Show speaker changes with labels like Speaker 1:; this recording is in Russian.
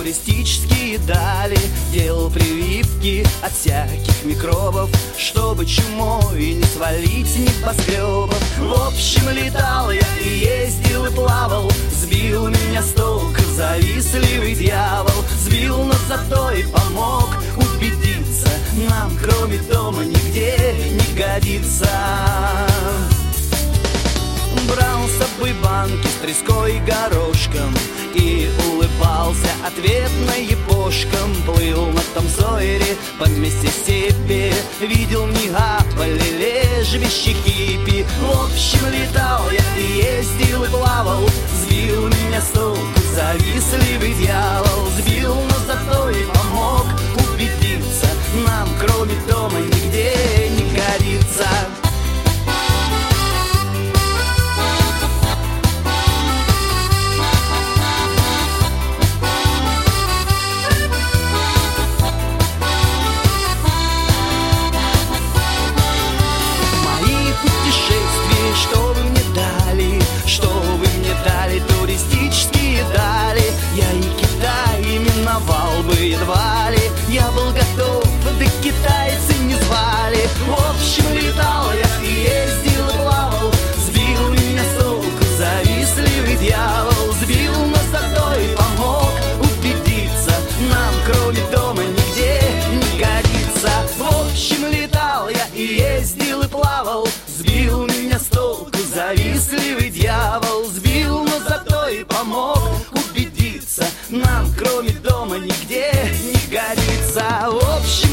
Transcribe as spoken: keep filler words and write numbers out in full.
Speaker 1: туристические дали, делал прививки от всяких микробов, чтобы чумой не свалить небоскребов. В общем, летал я и ездил и плавал, сбил меня с толку завистливый дьявол. Сбил, но зато и помог убедиться, нам кроме дома нигде не годится. Брал с собой банки с треской и горошком и улыбался ответно епошкам. Плыл на том Сойере по Миссисипи, видел в Неаполе лежбище хиппи. В общем, летал я и ездил и плавал, сбил меня с толку завистливый дьявол. Сбил, но зато и помог убедиться, нам кроме дома нигде не годится. Что вы мне дали, что вы мне дали, туристические дали, я и Китай именовал бы едва ли. Я был готов, да китайцы не звали. В общем, летал я и ездил и плавал, сбил меня с толку завистливый дьявол. Сбил, но зато и помог убедиться, нам кроме дома нигде не годится. В общем, летал я и ездил и плавал, сбил меня с толку завистливый дьявол. Сбил, но зато и помог убедиться, нам кроме дома нигде не годится. В общем,